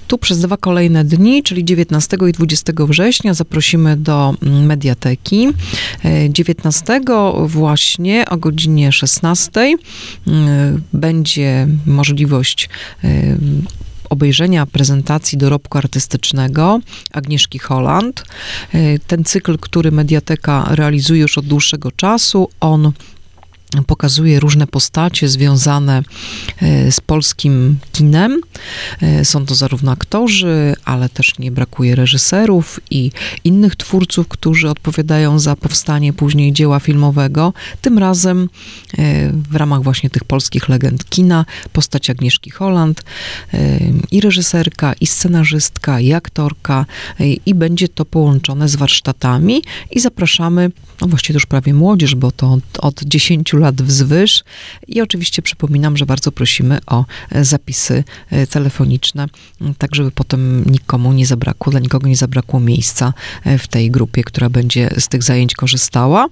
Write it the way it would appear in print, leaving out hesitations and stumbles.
Tu przez 2 kolejne dni, czyli 19 i 20 września zaprosimy do Mediateki. 19 właśnie o godzinie 16 będzie możliwość obejrzenia prezentacji dorobku artystycznego Agnieszki Holland. Ten cykl, który Mediateka realizuje już od dłuższego czasu, on pokazuje różne postacie związane z polskim kinem. Są to zarówno aktorzy, ale też nie brakuje reżyserów i innych twórców, którzy odpowiadają za powstanie później dzieła filmowego. Tym razem w ramach właśnie tych polskich legend kina postać Agnieszki Holland, i reżyserka, i scenarzystka, i aktorka, i będzie to połączone z warsztatami i zapraszamy, no właściwie już prawie młodzież, bo to od 10 lat wzwyż. I oczywiście przypominam, że bardzo prosimy o zapisy telefoniczne, tak żeby potem dla nikogo nie zabrakło miejsca w tej grupie, która będzie z tych zajęć korzystała.